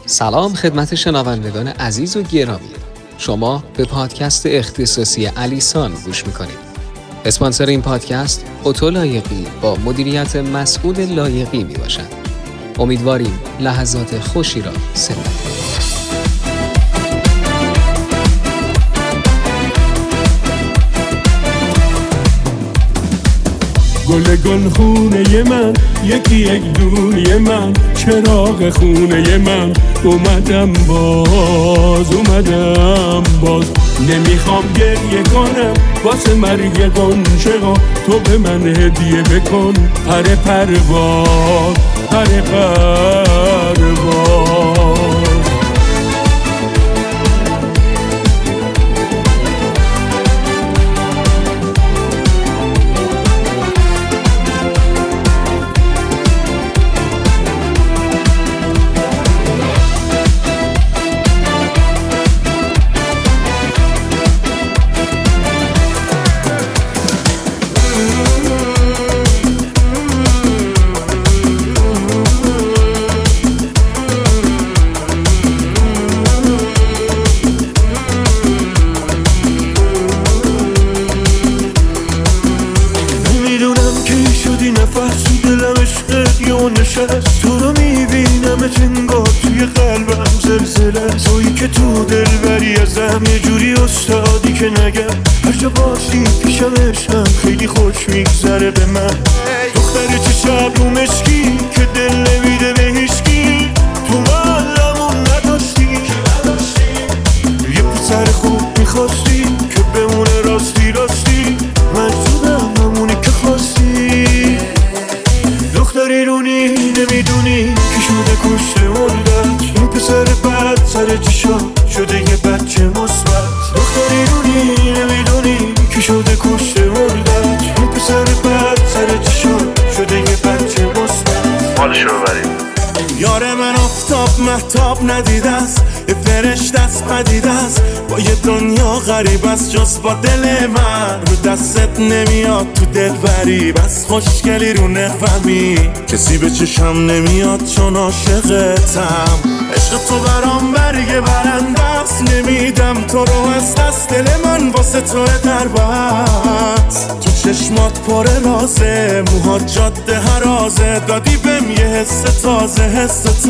سلام خدمت شنوندگان عزیز و گرامی. شما به پادکست اختصاصی علیسان گوش میکنید. اسپانسر این پادکست اتو لایقی با مدیریت مسئول لایقی میباشد. امیدواریم لحظات خوشی را سپری کنید. گل گل خونه من، یکی یک دونه من، چراغ خونه من، اومدم باز نمیخوام گریه کنم واسه مرگ قنچه ها، تو به من هدیه بکن پر پرواز. تو رو میبینم انگار توی قلبم زلزله، تویی که تو دل بری ازم یه جوری استادی که نگم هر جا باشی پیشم عشقم خیلی خوش میگذره به من. دختر چه شب رو مشکی که دل نمیده به هیچکی، تو معلمون نداشتی یه پسر خوب میخواستی که بمونه راستی مجبورم همونی که خواستی. دختری رونی نمیدونی که شده کشته مردت، این پسر بد سر چشا شده یه بچه مثبت. دختری رونی نمیدونی که شده کشته مردت، این پسر بد سر چشا شده یه بچه مثبت. حالشو ببریم. یار من آفتاب مهتاب ندیده است، یه فرشته است پدیده است، با یه دنیا غریب است جز با دل من. رو دستت نمیاد تو دل بری، بس خوشگلی رو نفهمی کسی به چشم نمیاد چون عاشقتم. عشق تو برام برگ برنده است، نمیدم تو رو از دست، دل من واسه تو در بست. تو چشمات پر رازه، موهات جاده هرازه، دادی بهم یه حس تازه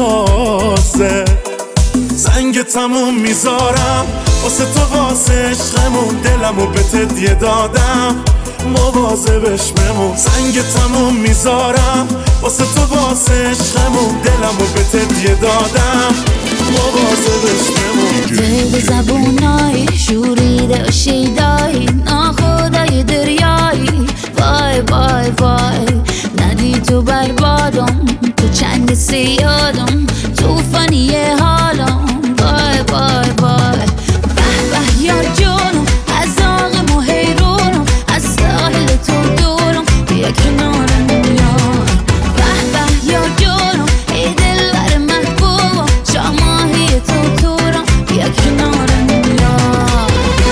زنگ تموم میذارم واسه تو، واسه عشقمون دلمو به تدیه دادم، مواظبش بمون. زنگ تموم میذارم واسه تو، واسه عشقمون دلمو به تدیه دادم، مواظبش بمون. دل زبونای شوریده و شیدایی، ناخدای دریایی، وای وای وای ندی تو بربادم، تو چنگ سیادم، توفانی حالم، وای وای وای به به یار جونم، از آقم و حیرونم، از ساحل تو دورم، بیا کنارم یار. به به یار جونم، ای دل بر محبوبم، شاماهی تو تورم، بیا کنارم یار.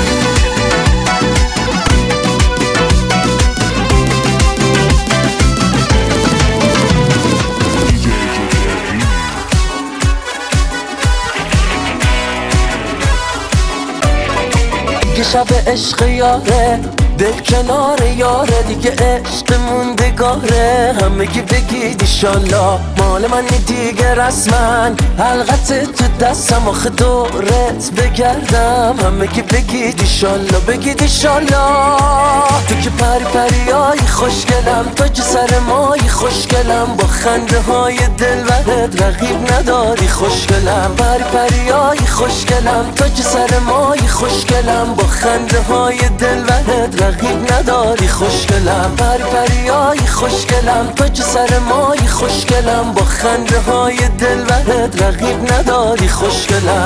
دیگه شب عشق یاره، دل کنار یاره، دیگه عشق موندگاره، همگی بگید ایشالله مال منی دیگه رسما، حلقت تو دستم آخه دورت بگردم، همگی بگید ایشالله بگید ایشالله. تو که پری پریایی خوشگلم، تو که سر مایی خوشگلم، با خنده های دلبرت رقیب نداری خوشگلم. پری پریایی خوشگلم، تو که سر مایی خوشگلم، با خنده های دلبرت رقیب نداری خوشگلم. پری پریایی خوشگلم، تو که سر مایی خوشگلم، با خنده های دلبرت رقیب نداری خوشگلم.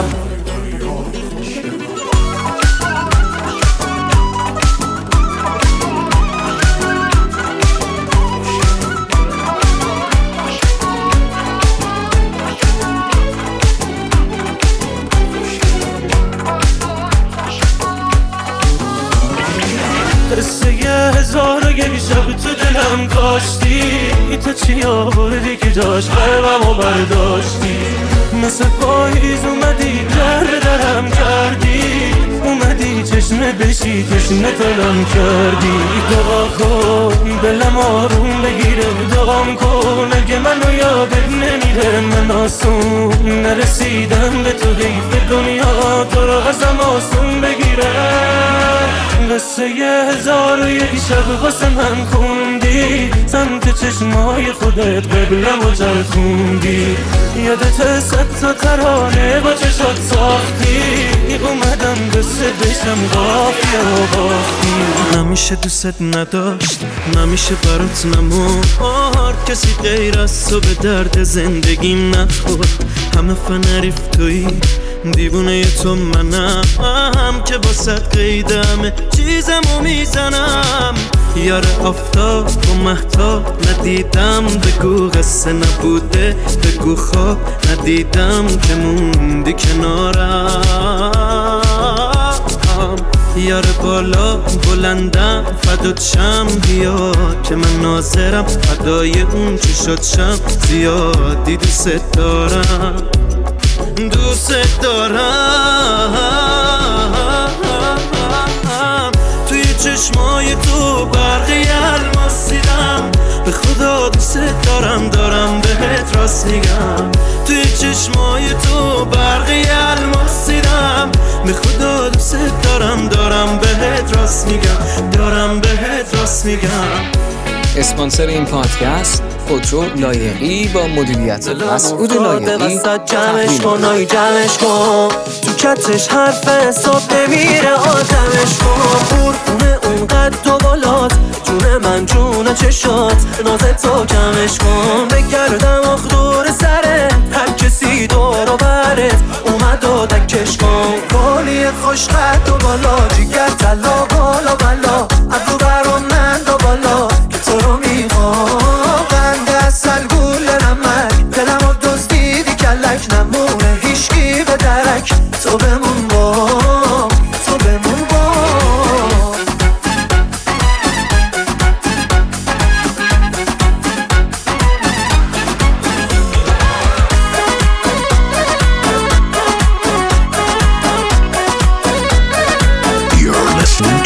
دلم کاشتی، تو چی آوردی که داشت قلبمو برداشتی. مثل پاییز اومدی در به درم کردی، اومدی چشمه بشی تشنه تلم کردی. دعا کن دلم آروم بگیره، دعام کن اگه منو یادت نمیره. من آسون نرسیدم به تو، حیف دنیا تو رو ازم آسون بگیره. قصه 1001 شب واسه من خوندی، سمت چشمای خودت قبلم و چرخوندی. یادت 100 تا ترانه با چشات ساختی، اومدم قصه بشم قافیه و باختی. نمیشه دوست نداشت، نمیشه برات نمون کسی غیر از تو به درد زندگیم نخورد. همه فنریف توی دیوونه تو منم که با قیدم چیزمو میزنم. یار آفتاب و مهتاب ندیدم، بگو قصه نبوده، بگو خواب ندیدم که موندی کنارم. یار بالا بلندم فدات شم، بیا که من ناظرم فدای اون چشات شم. زیادی دوست دارم، دوست دارم. توی چشمای تو برقی الماس دیدم، به خدا دوست دارم، دارم بهت راست میگم. توی چشمای تو برقی الماس دیدم، به خدا دوست دارم، دارم بهت راست میگم، دارم بهت راست میگم. اسپانسر این پادکست خودرو لایقی با مدیریت مسعود لایقی. جمعش کن آی جمعش کن، تو کتش حرف حساب نمیره آدمش کن. قربونه اون قد و بالات، جون من جون چشات، نازت تو کمش کن. بگردم آخ دور سره، هر کسی دور و برت اومد و دکش کن. کالی خوش قد و بالا، جیگر تلا بالا بالا، از رو برام من دو بالا که تو رو میخوام. قند اصل گول نمک، دلم رو دزدیدی کلک، نمونه هیشگی به درک. تو بمون با، تو بمون با. You're listening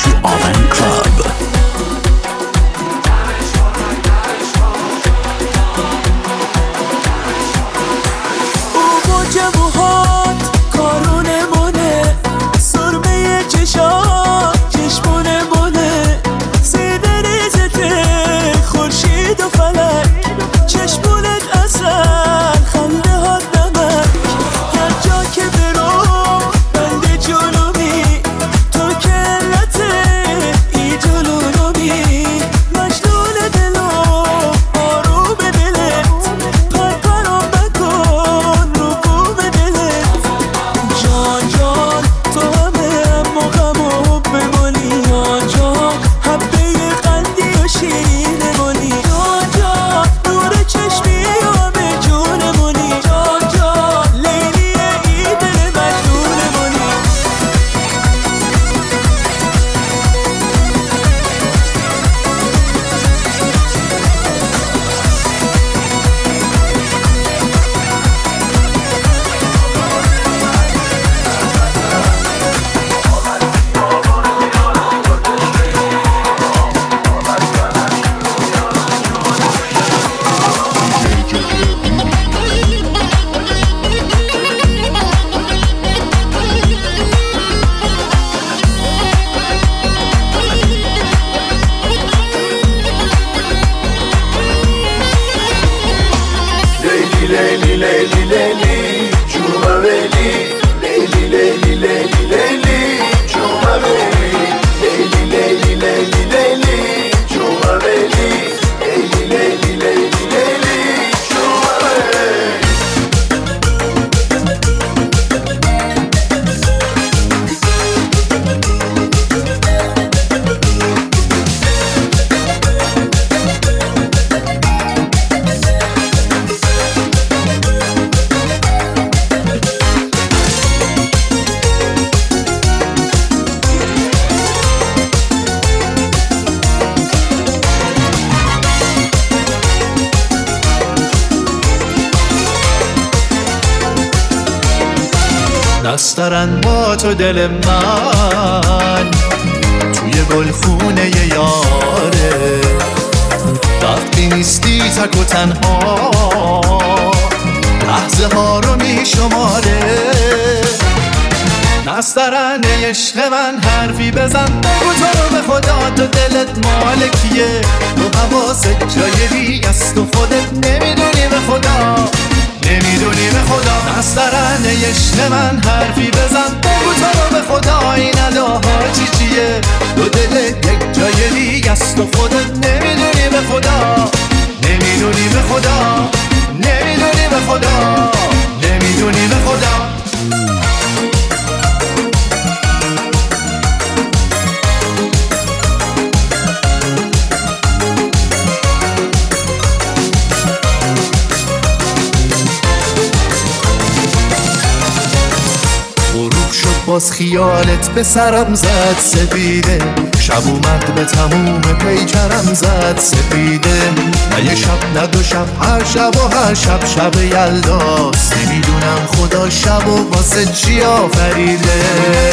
دست دارن با تو دل من توی گلخونه یاره وقتی نیستی تک و تنها لحظه ها رو می شماره نسترن عشق من حرفی بزن بگو تو رو به خدا تو دلت مال کیه تو حواست جای دیگه است و خودت نمیدونی به خدا نمیدونی به خدا نسترن عشق من حرفی بزن بگو تو رو به خدا این اداها چیه تو دلت یک جای دیگه است و خودت نمیدونی به خدا نمیدونی به خدا نمیدونی به خدا نمیدونی به خدا باز خیالت به سرم زد سپیده شب اومد به تموم پیکرم زد سپیده نه یه شب نه دو شب هر شب و هر شب شب یلداست نمیدونم خدا شب و واسه چی آفریده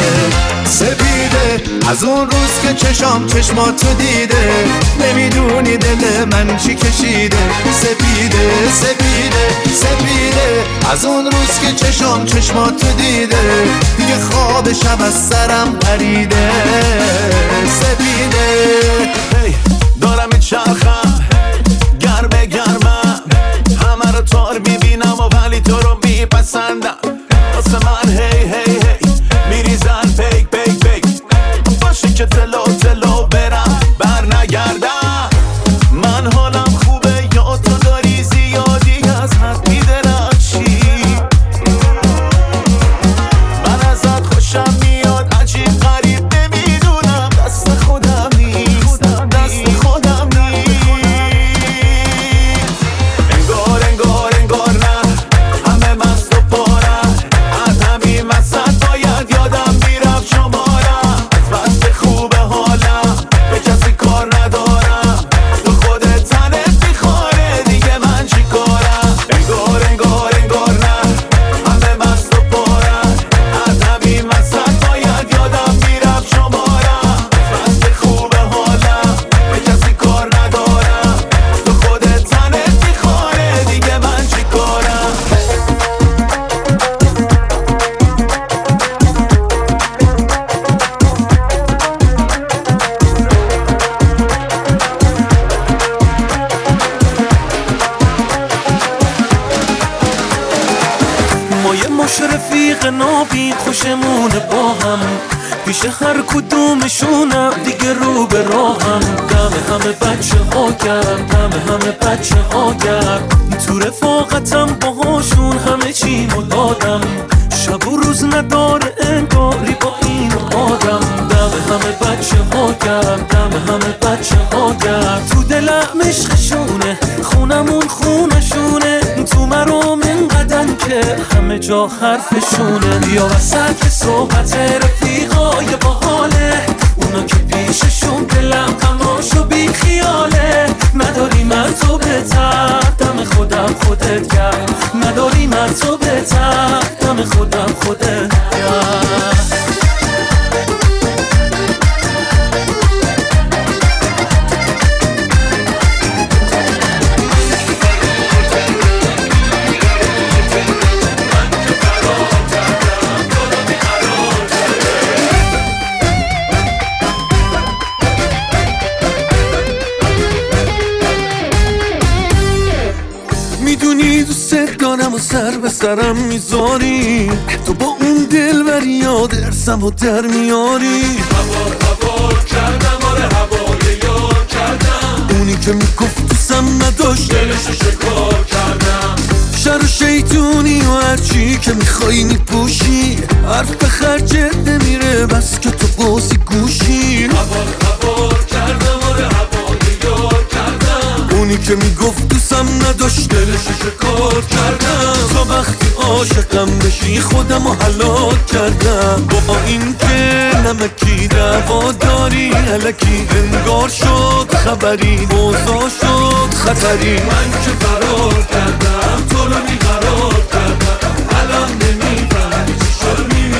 سپیده از اون روز که چشماتو دیده نمیدونی دل من چی کشیده سپیده سپیده سپیده از اون روز که چشماتو دیده دیگه خواب شب از سرم پریده سپیده دارم چرخم گرمه گرمم همه رو تار میبینم و ولی تو رو میپسندم واسه من هی هی هی میریزن پیک پیک پیک باشه که تلو تلو برم بر نگردم من حالم خوبه یا تو داری زیادی از حد میدنم چی من ازت خوشم میاد عجیب غریب نمیدونم دست خودم نیست دست خودم نیست انگار نه همه مست و پارم از همین مسد باید یادم میرم شمارم از بست خوب حالم به کسی کار ندارم تو خودت تنت میخواره دیگه من چی کارم انگار نه همه مست و پارم از همین مسد باید یادم میرم شمارم از بست خوب حالم به کسی کار ندارم تو خودت تنت میخواره دیگه من چی کارم ما یه مش رفیق نابین خوشمونه با هم پیش هر کدومشونم دیگه رو به راهم همه بچه ها گرم همه بچه ها گرم تو رفاقتم باهاشون همه چیمو دادم شب و روز نداره انگاری با این آدم همه بچه ها گرم همه بچه ها گرم تو دلم عشقشونه خونمون خونشونه تو مرام اینقدن که همه جا حرفشونه یا وسط صحبت رفیقای باحاله اونا که پیششون دلم غماشو بی خیاله نداری من تو بهتر دم خودم خودت گرم نداری من تو بهتر دم خودم خودت گرم میدونی دوست دارم و سر به سرم میذاری تو با اون دلبری یاد ارسم و در میاری هوار کردم آره هوار یار کردم اونی که میگفت دوستم نداشت دلشو شکار کردم شر و شیطونی و هرچی که میخوایی میپوشی حرف به خرجت نمیره بس که تو بازی گوشی هوار کردم آره هوار یار کردم اونی که میگفت دوستم نداشت دلشو شکار کردم تا وقتی عاشقم بشی خودمو هلاک کردم با این که نمکی دعوا داری الکی انگار شد خبری اوضاع شد خطری من که فرار کردم تو رو بیقرار کردم الان نمیفهمی چی شد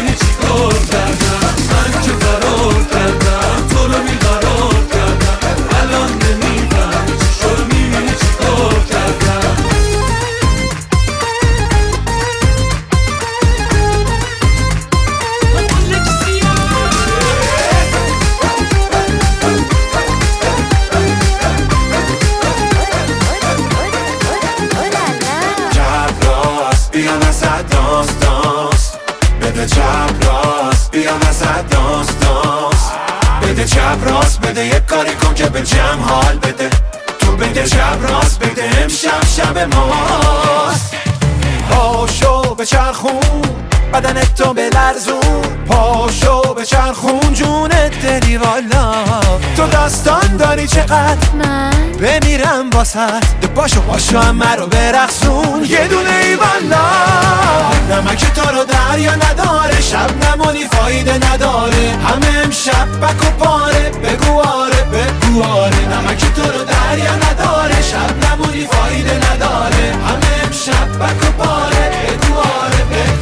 دانس دانس بده چپ راست بیا وسط دانس دانس بده چپ راست بده یک کاری کن که به جمع حال بده تو بده چپ راست بده امشب شب ماست پاشو به چرخون بدنت تو بلرزون پاشو به چرخون جونت دلی والا تو داستان داری چقدر من بمیرم واسد باشو همه رو برقصون یه دونه ای والا نمک تو رو دریا نداره شب نمونی فایده نداره همه امشب بک و پاره بگو آره نمک تو رو دریا نداره شب نمونی فایده نداره همه امشب بک و پاره بگو آره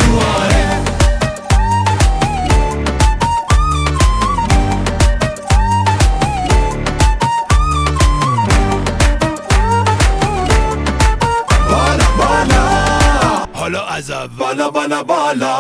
حالا از اول بالا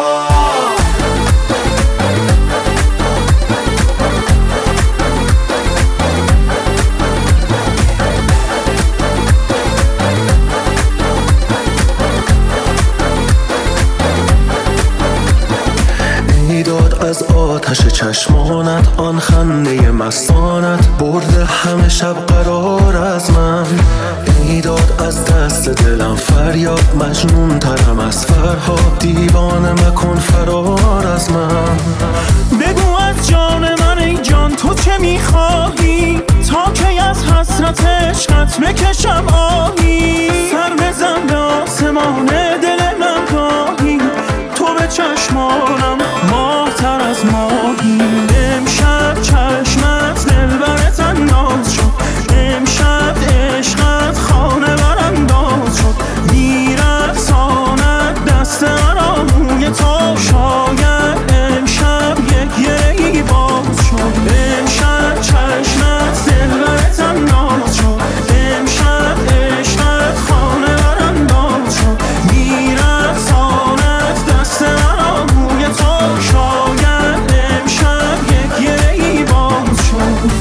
ایداد از آتش چشمانت آن خنده مستانت برده همه شب قرار از من ایداد از دست دلم فریاد مجنون ترم از فرهاد دیوانه مکن فرار از من بگو از جان من ای جان تو چه میخواهی تا کی از حسرت عشقت بکشم آهی سر بزن به آسمان دل من گاهی تو به چشمانم ماه‌تر از ماهی امشب چشمت دلبرت انداز شد امشب عشقت خانه برانداز شد میرقصاند دست مرا موی تو شاید امشب یک یری باز شد امشب چشمت دلبرت انداز شد امشب عشقت خانه برانداز شد میرقصاند دست مرا موی تو شاید امشب یک یری باز شد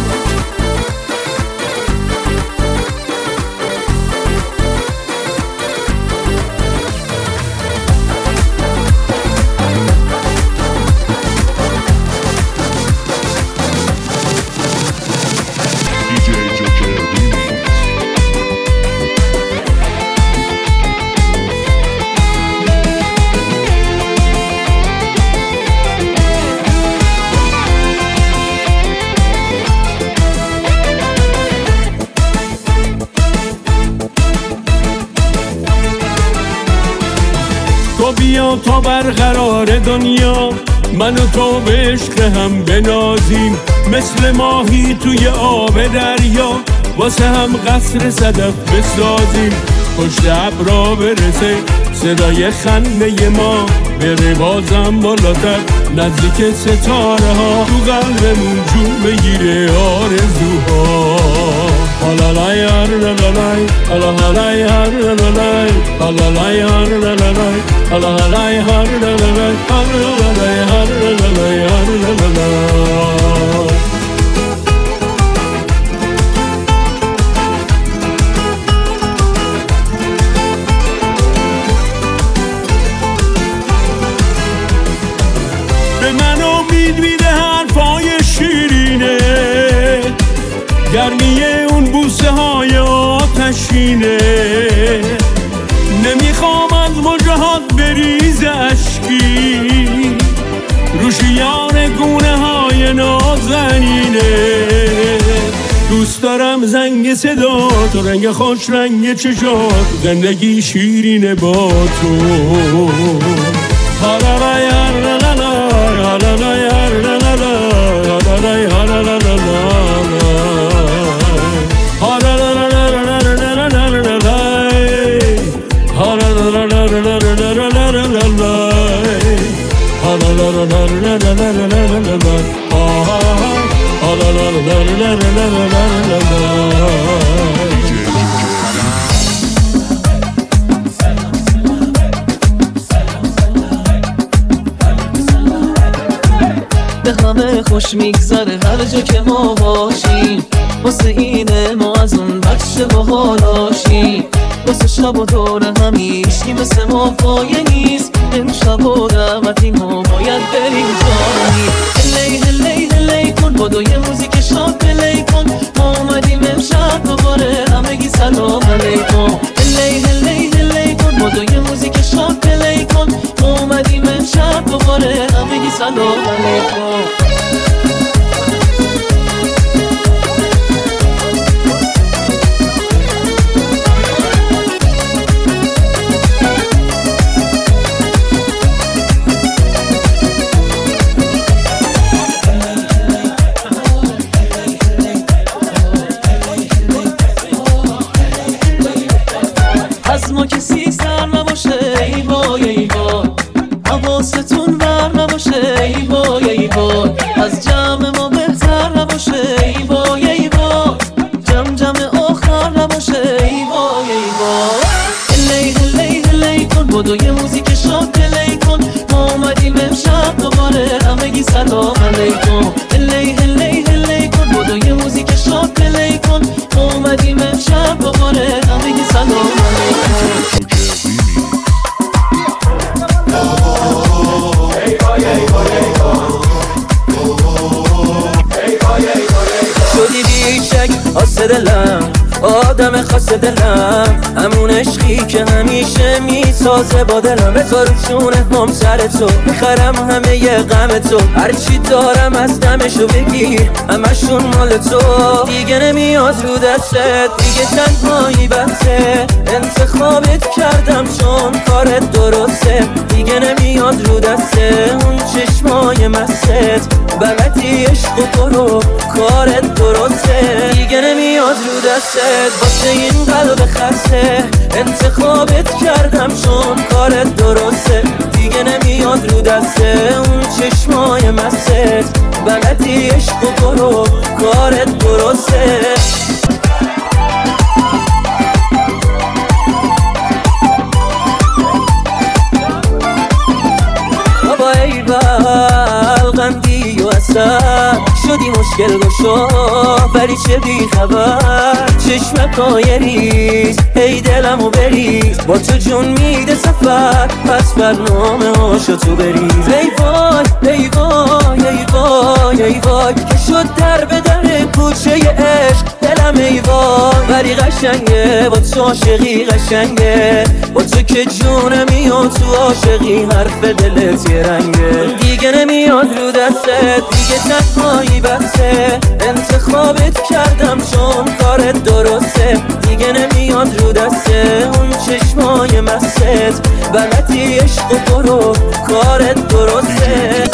تو بیا تا برقرار دنیا من و تو به عشق هم بنازیم مثل ماهی توی آب دریا واسه هم قصر صدف بسازیم پشت ابرا برسه صدای خنده ما بره بازم بالاتر نزدیک ستاره ها تو قلبمون جون بگیره آرزوها آلالای آرلالای آلالای آرلالای آلالای آرلالای آلالای آرلالای آرلالای آرلالای آرلالای به من امید میده حرفای شیرینه گرمی اون بوسه های آتشینه نمیخوام از مجرهات بریز اشکی روش یار گونه های نازنینه دوست دارم زنگ صدا تو رنگ خوش رنگ چشات زندگی شیرینه با تو هالالای هالالای هالالای هالالای هالالای به همه خوش میگذره هر جا که ما باشیم واسه اینه ما از اون بخش باحالاشیم واسه شب و دور همی هیچکی مثل ما پایه نیست. امشب و دعوتی ما باید بریم جایی. هلی هلی هلی کن بادو یه موزیک شاد پلی کن. ما اومدیم امشب دوباره همگی سلام علیکم. هلی هلی هلی کن بادو یه موزیک شاد پلی کن. ما اومدیم امشب دوباره همگی سلام علیکم. از ما کسی سر نباشه ای وای ای وای. حواستون بر نباشه ای وای ای وای. از جمع ما بهتر نباشه ای وای ای وای. جمع آخر نباشه ای وای ای وای. هلی هلی هلی کن بادو یه موزیک شاد پلی کن. ما اومدیم امشب دوباره همگی سلام علیکم. هلی هلی هلی کن بادو یه موزیک شاد پلی کن. ما اومدیم امشب دوباره همگی سلام علیکم. شدی بیشک آسه دلم آدم خاص دلم. همون عشقی که همیشه میسازه با دلم. بذار روشونه هم سر تو میخرم همه ی غم تو. هرچی دارم از دمشو بگیر همشون مال تو. دیگه نمیاد رو دستت دیگه تنهایی بسه. انتخابت کردم چون کارت درسته. دیگه نمیاد رو دسته اون چشمای مست. بلدی عشق و برو کارت درسته. دیگه نمیاد رو دستت واسه این قلب خسته. انتخابت کردم چون کارت درسته. دیگه نمیاد رو دسته اون چشمای مست. بلدی عشق و برو کارت درسته. بابا ای قندی و اصلا شدی مشکل گشا ولی چه بی خبر. چشمکای ریز هی دلمو بریز. با تو جون میده سفر پس برنامه هاشو تو بریز. ای وای ای وای ای وای ای وای که شد در به در کوچه عشق دلم ای وای. ولی قشنگه با تو عاشقی قشنگه. با تو که جونمی و تو عاشقی حرف دلت یه رنگه. دیگه نمیاد رو دستت دیگه تنهایی بسه. انتخابت کردم چون کارت درسته. دیگه نمیاد رو دسته اون چشمای مست. بلدی عشق و برو کارت درسته.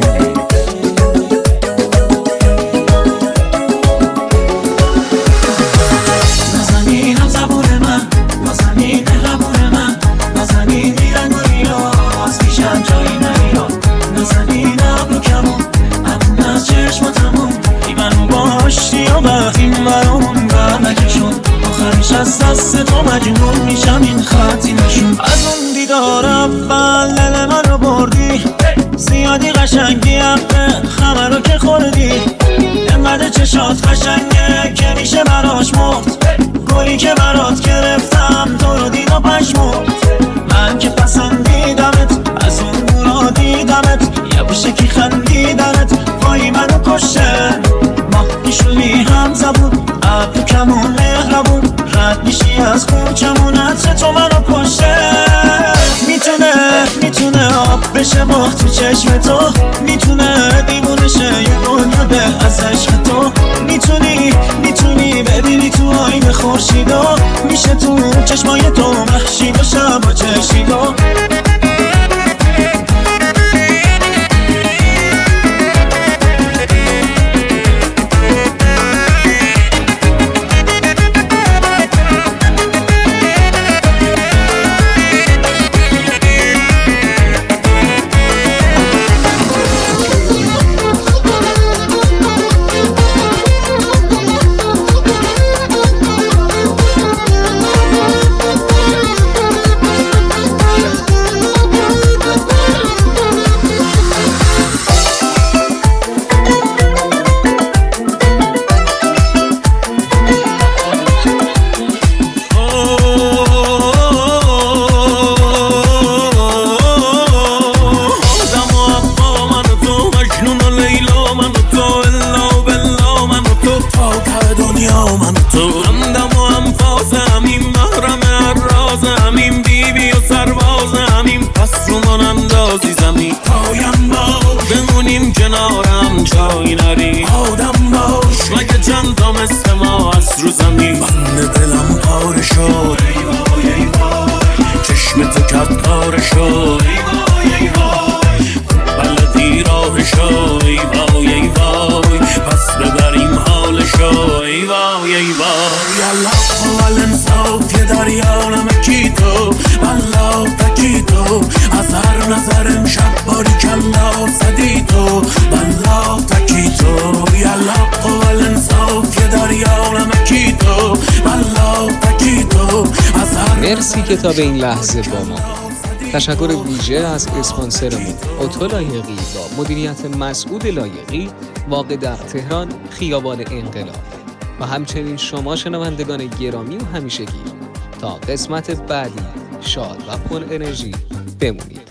نزنینم زبون من نزنین مهربون من. نزنین میرنگ و ریاض پیشم جایی نمیاد. نزنین ابرو کمون ابون از چشماتمون. ایمنو باشتی و وقتی برامون بر نکشون. آخرش از دست تو مجنون میشم این خطی نشون. از اون دیدار اول دل من رو بردی. زیادی قشنگی حقه خمه رو که خوردی. انقدر چشات قشنگه که میشه براش مرد. گلی که برات گرفتم تو رو دید و پشمرد. من که پسندیدمت از اون دورا دیدمت. یه بوشه که خندیدنت پایی منو کشه. ما میشونی هم زبون ابرو کمون مهربون. رد میشی از کوچمون عطر تو منو کشه. میتونه آب بشه باخ تو چشم تو. میتونه دیوونه شه یه دنیا ده از عشق تو. میتونی ببینی تو آینه خورشیدو. میشه تو چشمای تو محشید و شب و چشیدو. عزیزمی پایم باش بمونیم کنارم جایی نری آدم باش مگه چندتا مثل ما از رو زمین بند دلم پاره شد چشم تو کت کاره شد بلدی راهشو ای وای ای وای پس ببریم حالشو ای وای ای وای الله اول انصاف یه دریا نمکی تو والله تکی تو از هر نظر امشب باری کلا صدی تو والله تکی تو الله اول انصاف یه دریا نمکی تو والله تکی تو از هر مرسی که تا به این لحظه با ما. تشکر ویژه از اسپانسرمون اتو لایقی با مدیریت مسعود لایقی واقع در تهران خیابان انقلاب و همچنین شما شنوندگان گرامی و همیشگی تا قسمت بعدی شاد و پر انرژی بمونید.